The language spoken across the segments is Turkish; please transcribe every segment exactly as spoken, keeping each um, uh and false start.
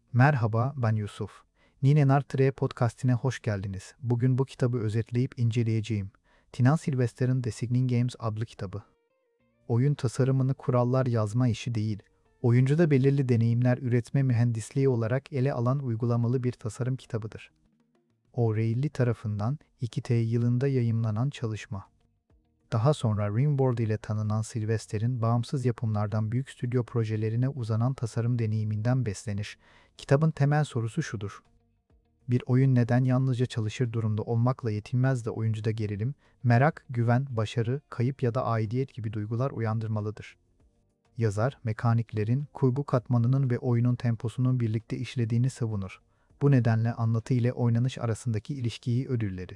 Merhaba, ben Yusuf. Ninenar Tre podcastine hoş geldiniz. Bugün bu kitabı özetleyip inceleyeceğim. Tinan Sylvester'ın Designing Games adlı kitabı. Oyun tasarımını kurallar yazma işi değil, oyuncuda belirli deneyimler üretme mühendisliği olarak ele alan uygulamalı bir tasarım kitabıdır. O'Reilly tarafından iki bin yılında yayımlanan çalışma. Daha sonra Rimworld ile tanınan Sylvester'in bağımsız yapımlardan büyük stüdyo projelerine uzanan tasarım deneyiminden beslenir. Kitabın temel sorusu şudur: bir oyun neden yalnızca çalışır durumda olmakla yetinmez de oyuncuda gerilim, merak, güven, başarı, kayıp ya da aidiyet gibi duygular uyandırmalıdır? Yazar, mekaniklerin, kurgu katmanının ve oyunun temposunun birlikte işlediğini savunur. Bu nedenle anlatı ile oynanış arasındaki ilişkiyi ödülleri,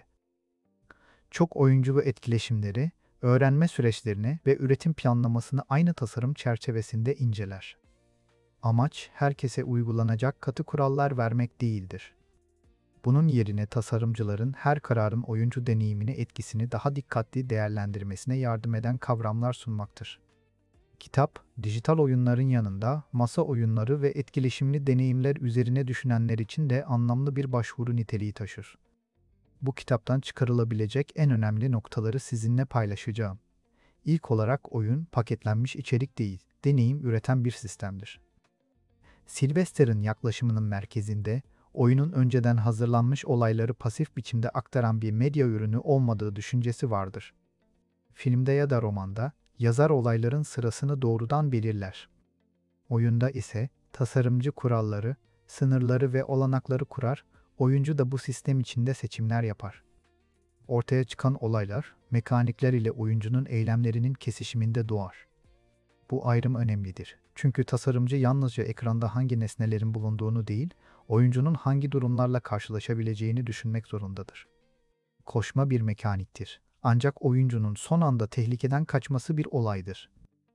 çok oyunculu etkileşimleri, öğrenme süreçlerini ve üretim planlamasını aynı tasarım çerçevesinde inceler. Amaç, herkese uygulanacak katı kurallar vermek değildir. Bunun yerine tasarımcıların her kararın oyuncu deneyimine etkisini daha dikkatli değerlendirmesine yardım eden kavramlar sunmaktır. Kitap, dijital oyunların yanında masa oyunları ve etkileşimli deneyimler üzerine düşünenler için de anlamlı bir başvuru niteliği taşır. Bu kitaptan çıkarılabilecek en önemli noktaları sizinle paylaşacağım. İlk olarak oyun, paketlenmiş içerik değil, deneyim üreten bir sistemdir. Sylvester'ın yaklaşımının merkezinde, oyunun önceden hazırlanmış olayları pasif biçimde aktaran bir medya ürünü olmadığı düşüncesi vardır. Filmde ya da romanda, yazar olayların sırasını doğrudan belirler. Oyunda ise, tasarımcı kuralları, sınırları ve olanakları kurar, oyuncu da bu sistem içinde seçimler yapar. Ortaya çıkan olaylar, mekanikler ile oyuncunun eylemlerinin kesişiminde doğar. Bu ayrım önemlidir. Çünkü tasarımcı yalnızca ekranda hangi nesnelerin bulunduğunu değil, oyuncunun hangi durumlarla karşılaşabileceğini düşünmek zorundadır. Koşma bir mekaniktir. Ancak oyuncunun son anda tehlikeden kaçması bir olaydır.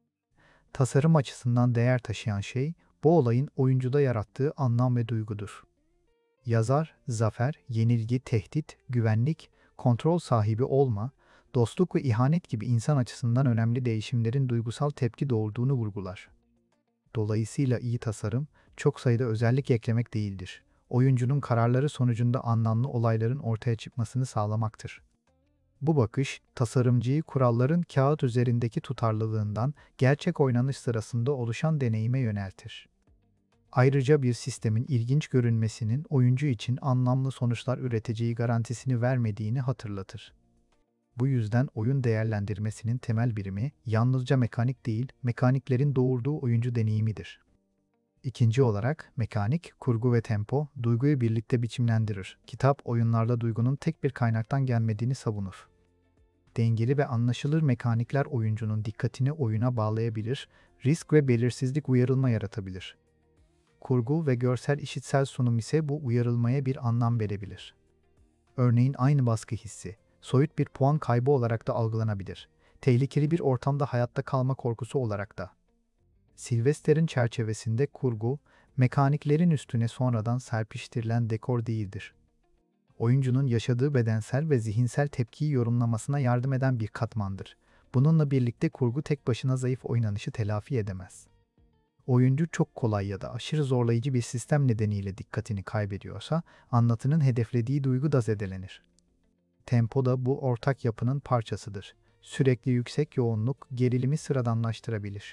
Tasarım açısından değer taşıyan şey, bu olayın oyuncuda yarattığı anlam ve duygudur. Yazar, zafer, yenilgi, tehdit, güvenlik, kontrol sahibi olma, dostluk ve ihanet gibi insan açısından önemli değişimlerin duygusal tepki doğurduğunu vurgular. Dolayısıyla iyi tasarım, çok sayıda özellik eklemek değildir. Oyuncunun kararları sonucunda anlamlı olayların ortaya çıkmasını sağlamaktır. Bu bakış, tasarımcıyı kuralların kağıt üzerindeki tutarlılığından gerçek oynanış sırasında oluşan deneyime yöneltir. Ayrıca bir sistemin ilginç görünmesinin oyuncu için anlamlı sonuçlar üreteceği garantisini vermediğini hatırlatır. Bu yüzden oyun değerlendirmesinin temel birimi yalnızca mekanik değil, mekaniklerin doğurduğu oyuncu deneyimidir. İkinci olarak, mekanik, kurgu ve tempo, duyguyu birlikte biçimlendirir. Kitap, oyunlarla duygunun tek bir kaynaktan gelmediğini savunur. Dengeli ve anlaşılır mekanikler oyuncunun dikkatini oyuna bağlayabilir, risk ve belirsizlik uyarılma yaratabilir. Kurgu ve görsel işitsel sunum ise bu uyarılmaya bir anlam verebilir. Örneğin aynı baskı hissi, soyut bir puan kaybı olarak da algılanabilir. Tehlikeli bir ortamda hayatta kalma korkusu olarak da. Sylvester'in çerçevesinde kurgu, mekaniklerin üstüne sonradan serpiştirilen dekor değildir. Oyuncunun yaşadığı bedensel ve zihinsel tepkiyi yorumlamasına yardım eden bir katmandır. Bununla birlikte kurgu tek başına zayıf oynanışı telafi edemez. Oyuncu çok kolay ya da aşırı zorlayıcı bir sistem nedeniyle dikkatini kaybediyorsa, anlatının hedeflediği duygu da zedelenir. Tempo da bu ortak yapının parçasıdır. Sürekli yüksek yoğunluk gerilimi sıradanlaştırabilir.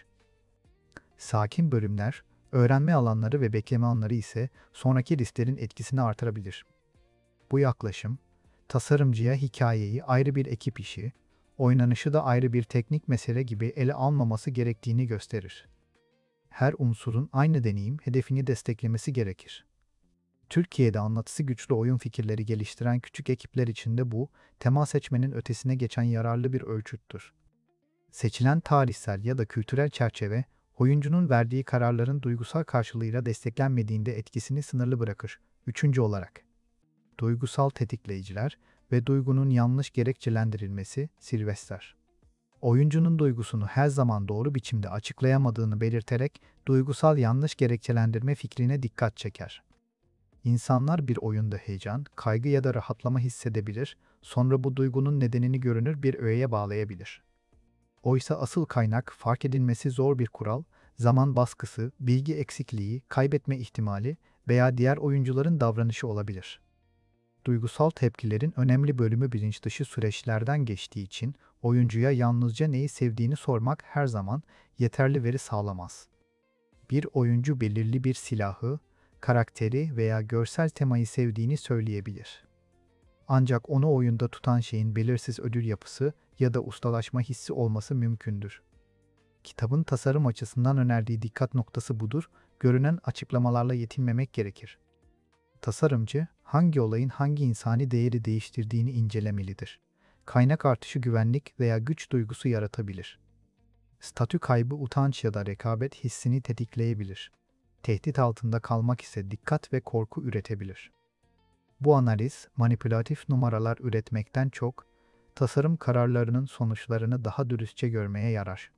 Sakin bölümler, öğrenme alanları ve bekleme anları ise sonraki risklerin etkisini artırabilir. Bu yaklaşım, tasarımcıya hikayeyi ayrı bir ekip işi, oynanışı da ayrı bir teknik mesele gibi ele almaması gerektiğini gösterir. Her unsurun aynı deneyim hedefini desteklemesi gerekir. Türkiye'de anlatısı güçlü oyun fikirleri geliştiren küçük ekipler için de bu, temas etmenin ötesine geçen yararlı bir ölçüttür. Seçilen tarihsel ya da kültürel çerçeve, oyuncunun verdiği kararların duygusal karşılığıyla desteklenmediğinde etkisini sınırlı bırakır. Üçüncü olarak, duygusal tetikleyiciler ve duygunun yanlış gerekçelendirilmesi, Sylvester. Oyuncunun duygusunu her zaman doğru biçimde açıklayamadığını belirterek duygusal yanlış gerekçelendirme fikrine dikkat çeker. İnsanlar bir oyunda heyecan, kaygı ya da rahatlama hissedebilir, sonra bu duygunun nedenini görünür bir öğeye bağlayabilir. Oysa asıl kaynak fark edilmesi zor bir kural, zaman baskısı, bilgi eksikliği, kaybetme ihtimali veya diğer oyuncuların davranışı olabilir. Duygusal tepkilerin önemli bölümü bilinç dışı süreçlerden geçtiği için oyuncuya yalnızca neyi sevdiğini sormak her zaman yeterli veri sağlamaz. Bir oyuncu belirli bir silahı, karakteri veya görsel temayı sevdiğini söyleyebilir. Ancak onu oyunda tutan şeyin belirsiz ödül yapısı ya da ustalaşma hissi olması mümkündür. Kitabın tasarım açısından önerdiği dikkat noktası budur, görünen açıklamalarla yetinmemek gerekir. Tasarımcı, hangi olayın hangi insani değeri değiştirdiğini incelemelidir. Kaynak artışı güvenlik veya güç duygusu yaratabilir. Statü kaybı utanç ya da rekabet hissini tetikleyebilir. Tehdit altında kalmak ise dikkat ve korku üretebilir. Bu analiz, manipülatif numaralar üretmekten çok, tasarım kararlarının sonuçlarını daha dürüstçe görmeye yarar.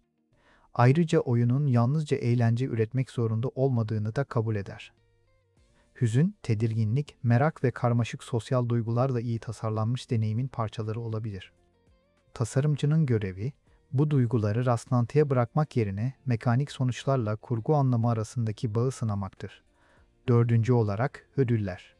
Ayrıca oyunun yalnızca eğlence üretmek zorunda olmadığını da kabul eder. Hüzün, tedirginlik, merak ve karmaşık sosyal duygularla iyi tasarlanmış deneyimin parçaları olabilir. Tasarımcının görevi, bu duyguları rastlantıya bırakmak yerine mekanik sonuçlarla kurgu anlamı arasındaki bağı sınamaktır. Dördüncü olarak, ödüller.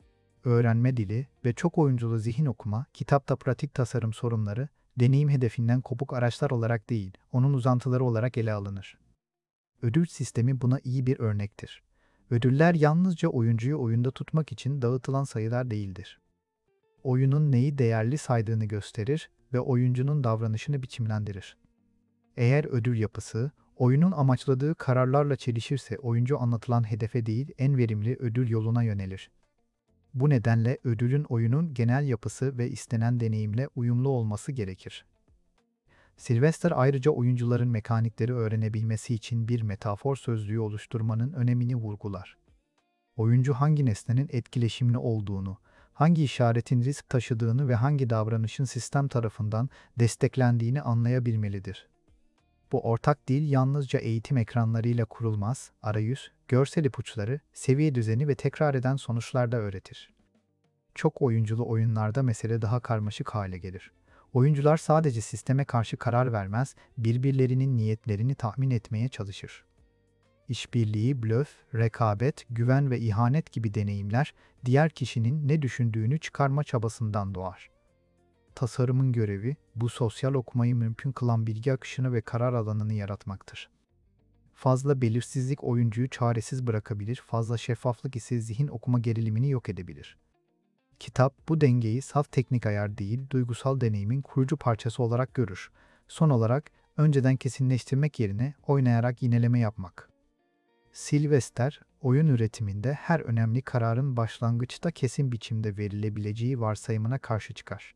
Öğrenme dili ve çok oyunculu zihin okuma, kitapta pratik tasarım sorunları, deneyim hedefinden kopuk araçlar olarak değil, onun uzantıları olarak ele alınır. Ödül sistemi buna iyi bir örnektir. Ödüller yalnızca oyuncuyu oyunda tutmak için dağıtılan sayılar değildir. Oyunun neyi değerli saydığını gösterir ve oyuncunun davranışını biçimlendirir. Eğer ödül yapısı, oyunun amaçladığı kararlarla çelişirse oyuncu anlatılan hedefe değil en verimli ödül yoluna yönelir. Bu nedenle ödülün oyunun genel yapısı ve istenen deneyimle uyumlu olması gerekir. Sylvester ayrıca oyuncuların mekanikleri öğrenebilmesi için bir metafor sözlüğü oluşturmanın önemini vurgular. Oyuncu hangi nesnenin etkileşimli olduğunu, hangi işaretin risk taşıdığını ve hangi davranışın sistem tarafından desteklendiğini anlayabilmelidir. Bu ortak dil yalnızca eğitim ekranlarıyla kurulmaz, arayüz, görsel ipuçları, seviye düzeni ve tekrar eden sonuçlar da öğretir. Çok oyunculu oyunlarda mesele daha karmaşık hale gelir. Oyuncular sadece sisteme karşı karar vermez, birbirlerinin niyetlerini tahmin etmeye çalışır. İşbirliği, blöf, rekabet, güven ve ihanet gibi deneyimler, diğer kişinin ne düşündüğünü çıkarma çabasından doğar. Tasarımın görevi, bu sosyal okumayı mümkün kılan bilgi akışını ve karar alanını yaratmaktır. Fazla belirsizlik oyuncuyu çaresiz bırakabilir, fazla şeffaflık ise zihin okuma gerilimini yok edebilir. Kitap bu dengeyi saf teknik ayar değil, duygusal deneyimin kurucu parçası olarak görür. Son olarak, önceden kesinleştirmek yerine oynayarak yineleme yapmak. Sylvester, oyun üretiminde her önemli kararın başlangıçta kesin biçimde verilebileceği varsayımına karşı çıkar.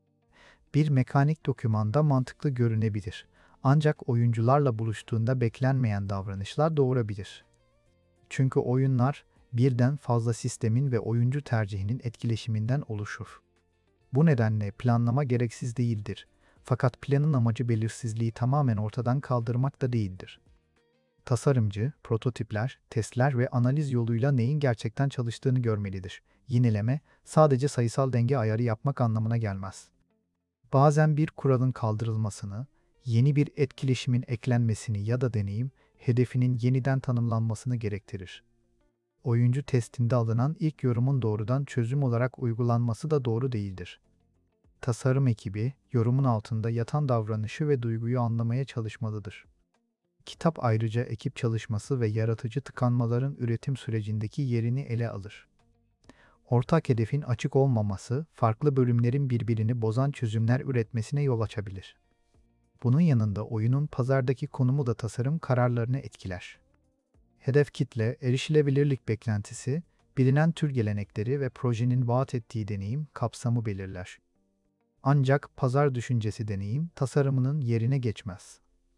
Bir mekanik dokümanda mantıklı görünebilir. Ancak oyuncularla buluştuğunda beklenmeyen davranışlar doğurabilir. Çünkü oyunlar, birden fazla sistemin ve oyuncu tercihinin etkileşiminden oluşur. Bu nedenle planlama gereksiz değildir. Fakat planın amacı belirsizliği tamamen ortadan kaldırmak da değildir. Tasarımcı, prototipler, testler ve analiz yoluyla neyin gerçekten çalıştığını görmelidir. Yineleme, sadece sayısal denge ayarı yapmak anlamına gelmez. Bazen bir kuralın kaldırılmasını, yeni bir etkileşimin eklenmesini ya da deneyim, hedefinin yeniden tanımlanmasını gerektirir. Oyuncu testinde alınan ilk yorumun doğrudan çözüm olarak uygulanması da doğru değildir. Tasarım ekibi, yorumun altında yatan davranışı ve duyguyu anlamaya çalışmalıdır. Kitap ayrıca ekip çalışması ve yaratıcı tıkanmaların üretim sürecindeki yerini ele alır. Ortak hedefin açık olmaması, farklı bölümlerin birbirini bozan çözümler üretmesine yol açabilir. Bunun yanında oyunun pazardaki konumu da tasarım kararlarını etkiler. Hedef kitle, erişilebilirlik beklentisi, bilinen tür gelenekleri ve projenin vaat ettiği deneyim kapsamı belirler. Ancak pazar düşüncesi deneyim tasarımının yerine geçmez.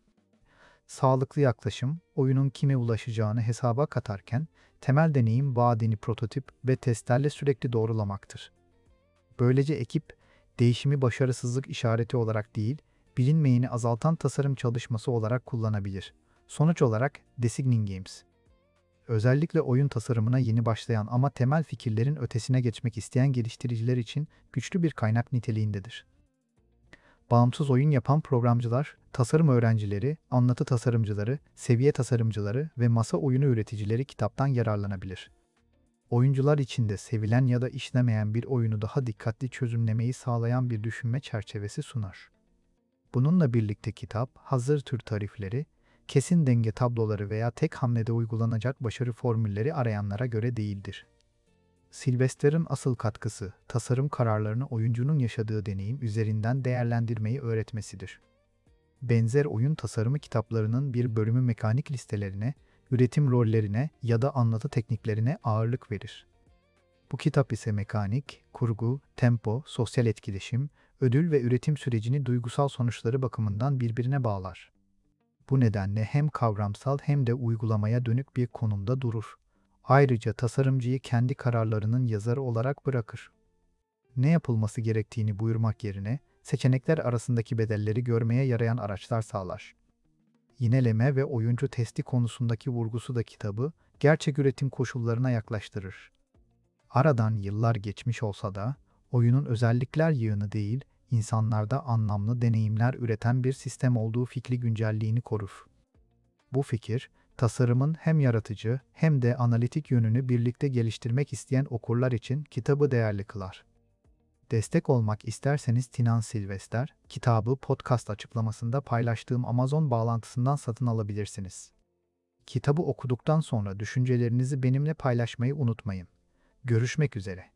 Sağlıklı yaklaşım, oyunun kime ulaşacağını hesaba katarken, temel deneyim vaadini prototip ve testlerle sürekli doğrulamaktır. Böylece ekip, değişimi başarısızlık işareti olarak değil, bilinmeyeni azaltan tasarım çalışması olarak kullanabilir. Sonuç olarak, Designing Games. Özellikle oyun tasarımına yeni başlayan ama temel fikirlerin ötesine geçmek isteyen geliştiriciler için güçlü bir kaynak niteliğindedir. Bağımsız oyun yapan programcılar, tasarım öğrencileri, anlatı tasarımcıları, seviye tasarımcıları ve masa oyunu üreticileri kitaptan yararlanabilir. oyuncular için de sevilen ya da işlemeyen bir oyunu daha dikkatli çözümlemeyi sağlayan bir düşünme çerçevesi sunar. Bununla birlikte kitap, hazır tür tarifleri, kesin denge tabloları veya tek hamlede uygulanacak başarı formülleri arayanlara göre değildir. Sylvester'ın asıl katkısı, tasarım kararlarını oyuncunun yaşadığı deneyim üzerinden değerlendirmeyi öğretmesidir. Benzer oyun tasarımı kitaplarının bir bölümü mekanik listelerine, üretim rollerine ya da anlatı tekniklerine ağırlık verir. Bu kitap ise mekanik, kurgu, tempo, sosyal etkileşim, ödül ve üretim sürecini duygusal sonuçları bakımından birbirine bağlar. Bu nedenle hem kavramsal hem de uygulamaya dönük bir konumda durur. Ayrıca tasarımcıyı kendi kararlarının yazarı olarak bırakır. Ne yapılması gerektiğini buyurmak yerine, seçenekler arasındaki bedelleri görmeye yarayan araçlar sağlar. Yineleme ve oyuncu testi konusundaki vurgusu da kitabı, gerçek üretim koşullarına yaklaştırır. Aradan yıllar geçmiş olsa da, oyunun özellikler yığını değil, insanlarda anlamlı deneyimler üreten bir sistem olduğu fikri güncelliğini korur. Bu fikir, tasarımın hem yaratıcı hem de analitik yönünü birlikte geliştirmek isteyen okurlar için kitabı değerli kılar. Destek olmak isterseniz Tinan Sylvester, kitabı podcast açıklamasında paylaştığım Amazon bağlantısından satın alabilirsiniz. Kitabı okuduktan sonra düşüncelerinizi benimle paylaşmayı unutmayın. Görüşmek üzere.